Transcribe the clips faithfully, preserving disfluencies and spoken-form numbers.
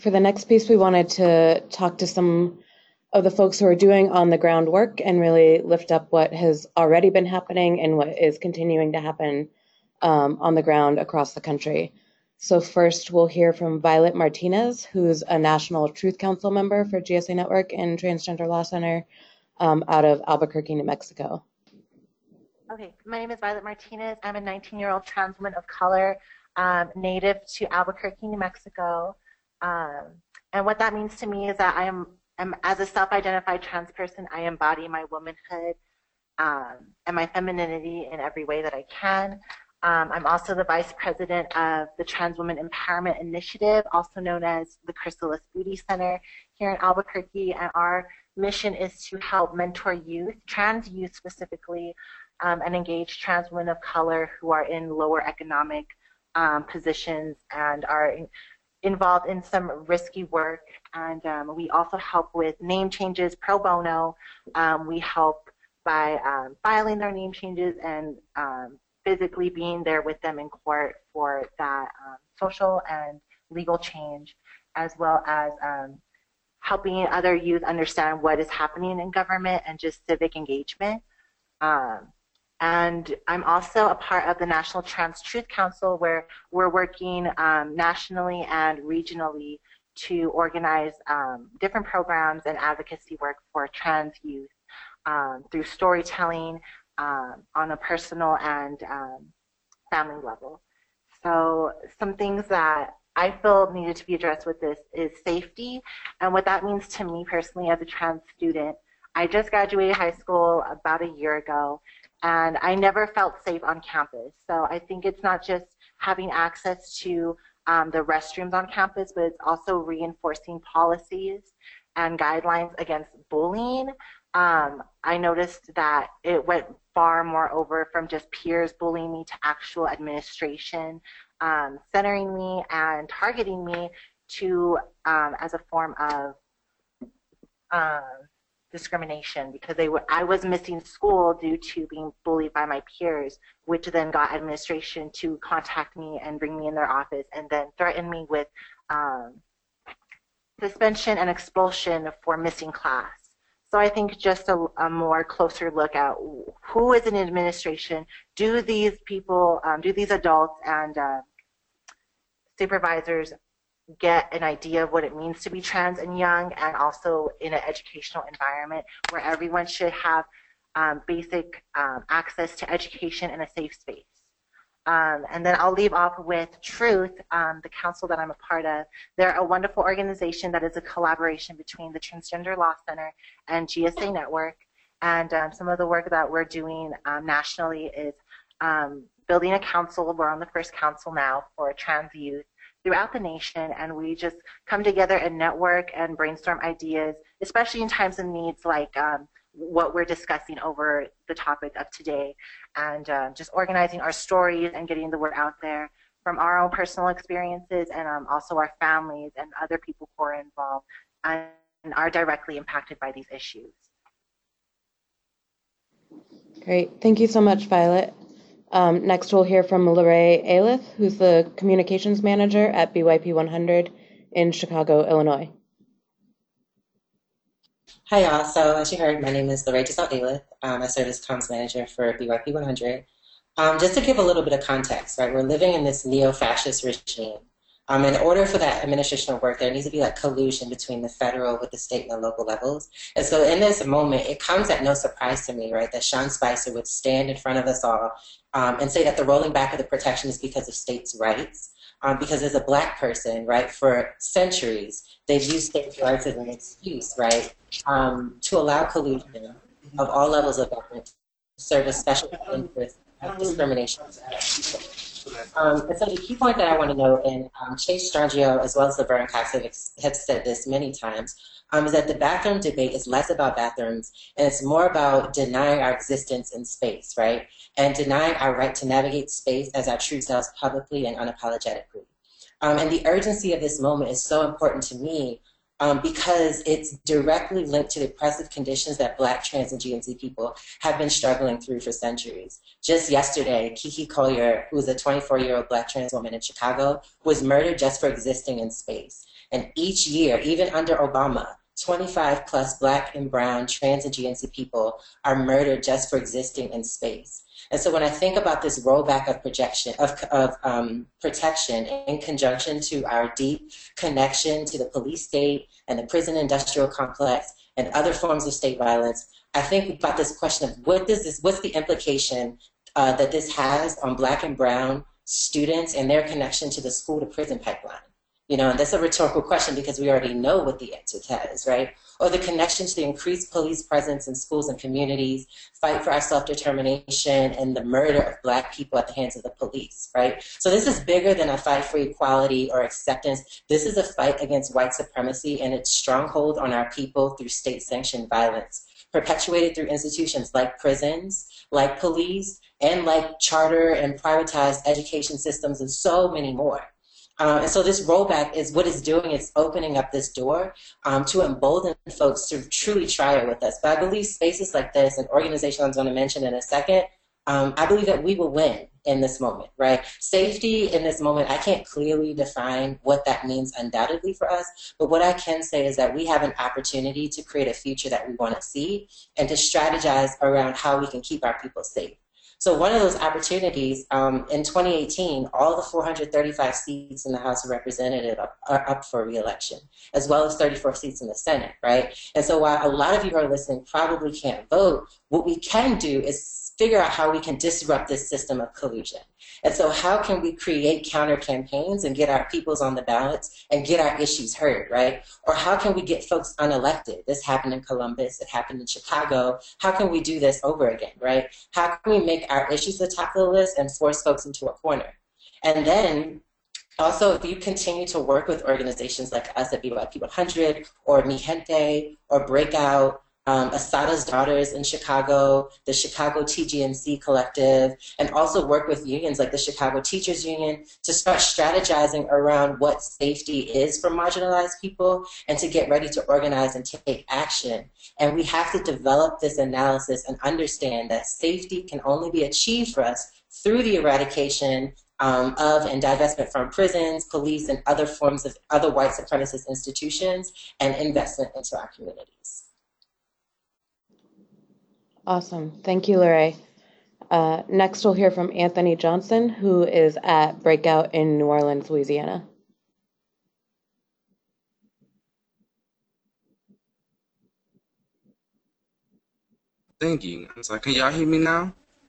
for the next piece, we wanted to talk to some of the folks who are doing on the ground work and really lift up what has already been happening and what is continuing to happen um, on the ground across the country. So first we'll hear from Violet Martinez, who's a National Truth Council member for G S A Network and Transgender Law Center um, out of Albuquerque, New Mexico. Okay, my name is Violet Martinez. I'm a nineteen-year-old trans woman of color, um, native to Albuquerque, New Mexico. Um, and what that means to me is that I am, am as a self-identified trans person, I embody my womanhood um, and my femininity in every way that I can. Um, I'm also the vice president of the Trans Women Empowerment Initiative, also known as the Chrysalis Beauty Center here in Albuquerque. And our mission is to help mentor youth, trans youth specifically, um, and engage trans women of color who are in lower economic um, positions and are in, involved in some risky work. And um, we also help with name changes pro bono. Um, we help by um, filing their name changes and um, physically being there with them in court for that um, social and legal change, as well as um, helping other youth understand what is happening in government and just civic engagement. Um, and I'm also a part of the National Trans Truth Council, where we're working um, nationally and regionally to organize um, different programs and advocacy work for trans youth um, through storytelling, Um, on a personal and um, family level. So some things that I feel needed to be addressed with this is safety, and what that means to me personally as a trans student. I just graduated high school about a year ago, and I never felt safe on campus. So I think it's not just having access to um, the restrooms on campus, but it's also reinforcing policies and guidelines against bullying. Um, I noticed that it went far more over from just peers bullying me to actual administration um, centering me and targeting me to um, as a form of uh, discrimination, because they were I was missing school due to being bullied by my peers, which then got administration to contact me and bring me in their office and then threaten me with um, suspension and expulsion for missing class. So I think just a, a more closer look at who is in administration. Do these people, um, do these adults and uh, supervisors get an idea of what it means to be trans and young, and also in an educational environment where everyone should have um, basic um, access to education and a safe space. Um, and then I'll leave off with Truth, um, the council that I'm a part of. They're a wonderful organization that is a collaboration between the Transgender Law Center and G S A Network. And um, some of the work that we're doing um, nationally is um, building a council. We're on the first council now for trans youth throughout the nation. And we just come together and network and brainstorm ideas, especially in times of needs like um, what we're discussing over the topic of today, and uh, just organizing our stories and getting the word out there from our own personal experiences, and um, also our families and other people who are involved and are directly impacted by these issues. Great, thank you so much, Violet. Um, next we'll hear from Lorraine Ailith, who's the communications manager at B Y P one hundred in Chicago, Illinois. Hi, y'all. So as you heard, my name is Lorraine Ailith. Um, I serve as comms manager for B Y P one hundred. Um, just to give a little bit of context, right? We're living in this neo-fascist regime. Um, in order for that administration to work, there needs to be like collusion between the federal with the state and the local levels. And so in this moment, it comes at no surprise to me, right, that Sean Spicer would stand in front of us all um, and say that the rolling back of the protection is because of states' rights. Um, because as a black person, right, for centuries, they've used states' rights as an excuse, right, um, to allow collusion of all levels of government to serve a special interest of discrimination. Um, and so the key point that I want to note, and um, Chase Strangio as well as Laverne Cox have, have said this many times, um, is that the bathroom debate is less about bathrooms and it's more about denying our existence in space, right? And denying our right to navigate space as our true selves publicly and unapologetically. Um, and the urgency of this moment is so important to me um, because it's directly linked to the oppressive conditions that Black, trans, and G N C people have been struggling through for centuries. Just yesterday, Kiki Collier, who is a twenty-four-year-old Black trans woman in Chicago, was murdered just for existing in space. And each year, even under Obama, twenty-five plus Black and brown, trans, and G N C people are murdered just for existing in space. And so when I think about this rollback of projection of, of um, protection in conjunction to our deep connection to the police state and the prison industrial complex and other forms of state violence, I think about this question of what does this, what's the implication uh, that this has on Black and brown students and their connection to the school to prison pipeline? You know, and that's a rhetorical question because we already know what the answer is, right? Or the connection to the increased police presence in schools and communities, fight for our self-determination, and the murder of Black people at the hands of the police, right? So this is bigger than a fight for equality or acceptance. This is a fight against white supremacy and its stronghold on our people through state-sanctioned violence, perpetuated through institutions like prisons, like police, and like charter and privatized education systems, and so many more. Uh, and so this rollback is what it's doing. It's opening up this door um, to embolden folks to truly try it with us. But I believe spaces like this and organizations I'm going to mention in a second, um, I believe that we will win in this moment, right? Safety in this moment, I can't clearly define what that means undoubtedly for us, but what I can say is that we have an opportunity to create a future that we want to see and to strategize around how we can keep our people safe. So one of those opportunities, um, in twenty eighteen, all the four hundred thirty-five seats in the House of Representatives are, are up for re-election, as well as thirty-four seats in the Senate, right? And so while a lot of you who are listening probably can't vote, what we can do is figure out how we can disrupt this system of collusion. And so how can we create counter campaigns and get our peoples on the ballots and get our issues heard, right? Or how can we get folks unelected? This happened in Columbus, it happened in Chicago. How can we do this over again, right? How can we make our issues the top of the list and force folks into a corner? And then also, if you continue to work with organizations like us at B Y P one hundred or Mi Gente or Breakout, Um, Asada's Daughters in Chicago, the Chicago T G N C Collective, and also work with unions like the Chicago Teachers Union to start strategizing around what safety is for marginalized people and to get ready to organize and take action. And we have to develop this analysis and understand that safety can only be achieved for us through the eradication Um, of and divestment from prisons, police, and other forms of other white supremacist institutions, and investment into our communities. Awesome. Thank you, Lorraine. Uh, next, we'll hear from Anthony Johnson, who is at Breakout in New Orleans, Louisiana. Thank you. I'm sorry, can y'all hear me now?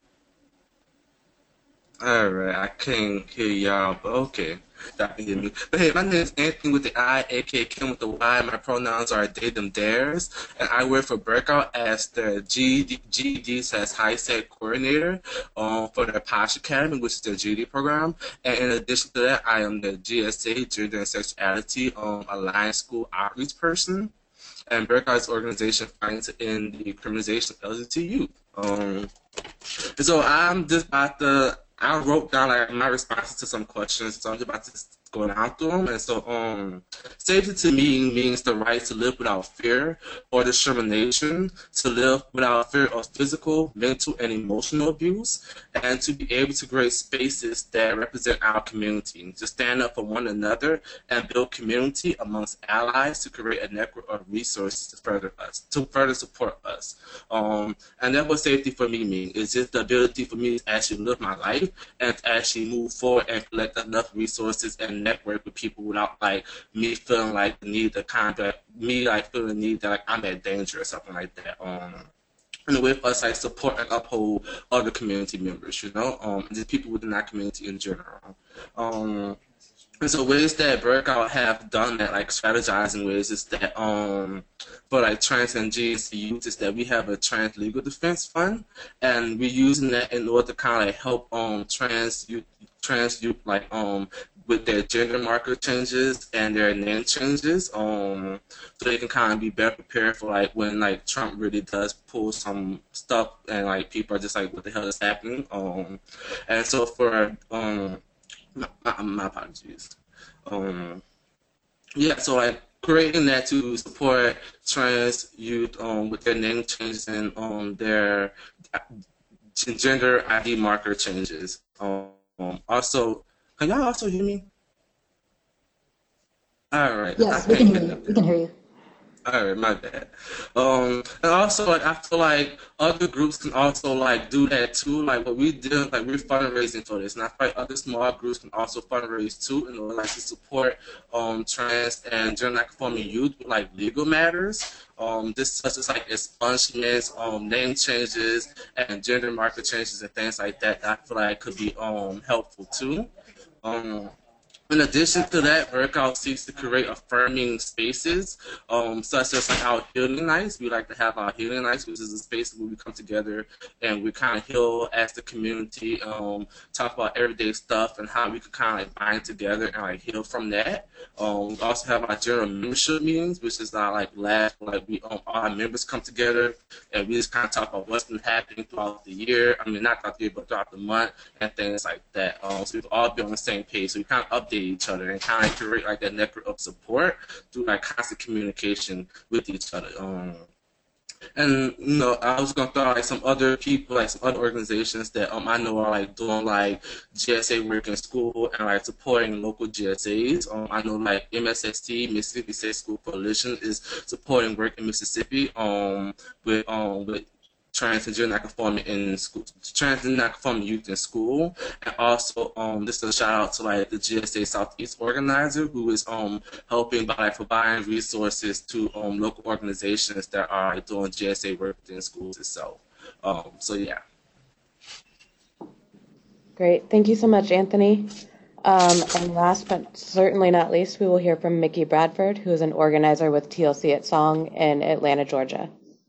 All right, I can't hear y'all, but okay, y'all can hear me. But hey, my name is Anthony with the I, aka Kim with the Y. My pronouns are they, them, theirs, and I work for Breakout as the G E D slash High Set Coordinator um, for the Posh Academy, which is the G E D program. And in addition to that, I am the G S A Gender and Sexuality um, Alliance School Outreach Person. And Breakout's organization finds in the criminalization of L G B T youth. Um, so I'm just about to. I wrote down like my responses to some questions, so I'm just about to go down through them. And so, um, safety to me means the right to live without fear or discrimination, to live without fear of physical, mental, and emotional abuse, and to be able to create spaces that represent our community, to stand up for one another and build community amongst allies to create a network of resources to further us, to further support us. Um, and that's what safety for me means. It's just the ability for me to actually live my life and to actually move forward and collect enough resources and network with people without like me feeling like the need to contact me like feeling the need that like I'm at danger or something like that. Um and with us like support and uphold other community members, you know, um just people within our community in general. Um and so ways that Breakout have done that, like strategizing ways, is that um for like trans and G N C youth is that we have a trans legal defense fund, and we're using that in order to kind of like help um trans youth, trans youth like um with their gender marker changes and their name changes, um, so they can kind of be better prepared for like when like Trump really does pull some stuff and like people are just like, what the hell is happening? Um, and so for um, my, my, my apologies. Um, yeah, so like creating that to support trans youth um, with their name changes and um, their gender I D marker changes. Um, also, can y'all also hear me? All right. Yes, we can hear you. We can hear you. All right, my bad. Um, and also, like, I feel like other groups can also, like, do that, too. Like, what we do, like, we're fundraising for this. And I feel like other small groups can also fundraise, too, in order, like, to support um, trans and gender nonconforming youth with, like, legal matters. Um, this such as, like, expungements, um, name changes, and gender marker changes and things like that, that I feel like could be um, helpful, too. Um, In addition to that, Workout seeks to create affirming spaces, um, such as like our healing nights. We like to have our healing nights, which is a space where we come together and we kind of heal as the community, um, talk about everyday stuff and how we can kind of like bind together and like heal from that. Um, we also have our general membership meetings, which is our like last, like we um, all our members come together and we just kind of talk about what's been happening throughout the year. I mean, not throughout the year, but throughout the month and things like that. Um, so we can all be on the same page. So we kind of update each other and kind of create like that network of support through like constant communication with each other. Um, and you know, I was gonna throw out like some other people, like some other organizations that um I know are like doing like G S A work in school and like supporting local G S As. Um, I know like M S S T, Mississippi State School Coalition, is supporting work in Mississippi um with um with trans and gender nonconforming in school, trans and nonconforming youth in school, and also um, this is a shout out to like the G S A Southeast organizer who is um helping by like providing resources to um local organizations that are like, doing G S A work within schools itself. Um, so yeah. Great, thank you so much, Anthony. Um, and last but certainly not least, we will hear from Mickey Bradford, who is an organizer with T L C at Song in Atlanta, Georgia.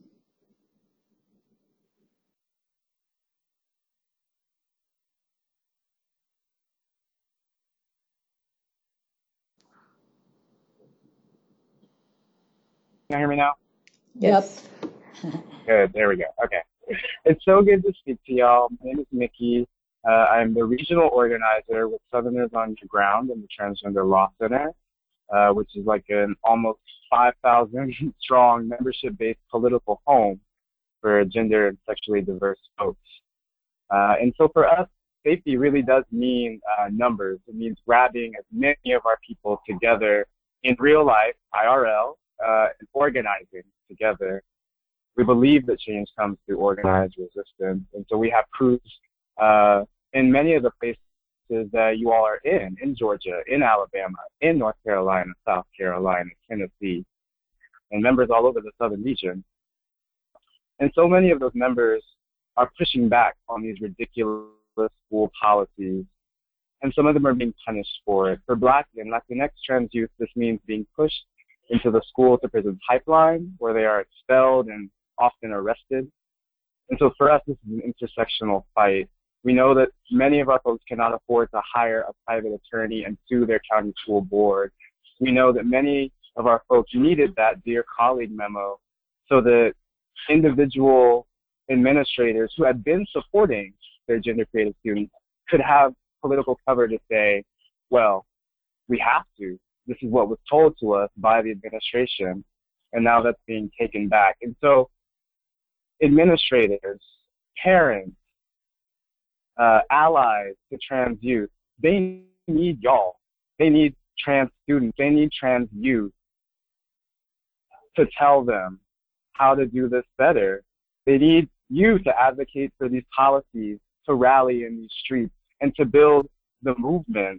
Can you hear me now? Yes. Good, there we go. Okay. It's so good to speak to y'all. My name is Mickey. Uh, I'm the regional organizer with Southerners Underground in the Transgender Law Center, uh, which is like an almost five thousand strong membership-based political home for gender and sexually diverse folks. Uh, and so for us, safety really does mean uh, numbers. It means grabbing as many of our people together in real life, I R L, uh, and organizing together. We believe that change comes through organized resistance. And so we have crews uh, in many of the places that you all are in, in Georgia, in Alabama, in North Carolina, South Carolina, Tennessee, and members all over the Southern region. And so many of those members are pushing back on these ridiculous school policies, and some of them are being punished for it. For Black and Latinx trans youth, this means being pushed into the school to prison pipeline, where they are expelled and often arrested. And so for us, this is an intersectional fight. We know that many of our folks cannot afford to hire a private attorney and sue their county school board. We know that many of our folks needed that Dear Colleague memo so that individual administrators who had been supporting their gender creative students could have political cover to say, well, we have to. This is what was told to us by the administration, and now that's being taken back. And so administrators, parents, uh, allies to trans youth, they need y'all. They need trans students. They need trans youth to tell them how to do this better. They need you to advocate for these policies, to rally in these streets, and to build the movement.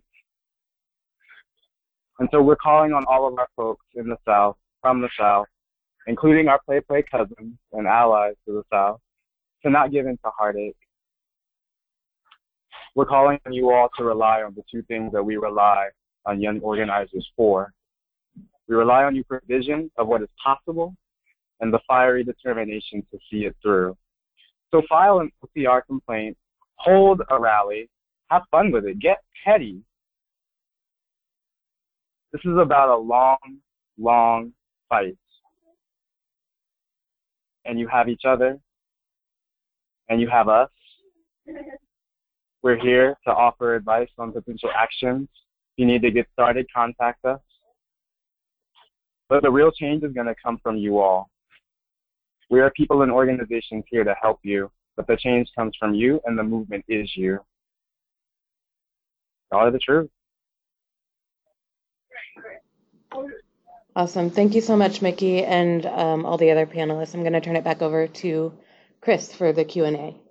And so we're calling on all of our folks in the South, from the South, including our Play Play cousins and allies to the South, to not give in to heartache. We're calling on you all to rely on the two things that we rely on young organizers for. We rely on you for vision of what is possible and the fiery determination to see it through. So file an O C R complaint, hold a rally, have fun with it, get petty. This is about a long, long fight. And you have each other, and you have us. We're here to offer advice on potential actions. If you need to get started, contact us. But the real change is going to come from you all. We are people and organizations here to help you, but the change comes from you, and the movement is you. All of the truth. Awesome. Thank you so much, Mickey, and um, all the other panelists. I'm going to turn it back over to Chris for the Q and A.